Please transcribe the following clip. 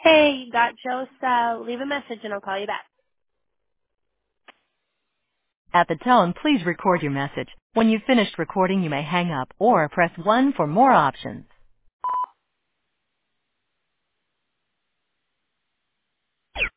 Hey, you got Joe, so leave a message and I'll call you back. At the tone, please record your message. When you've finished recording, you may hang up or press 1 for more options.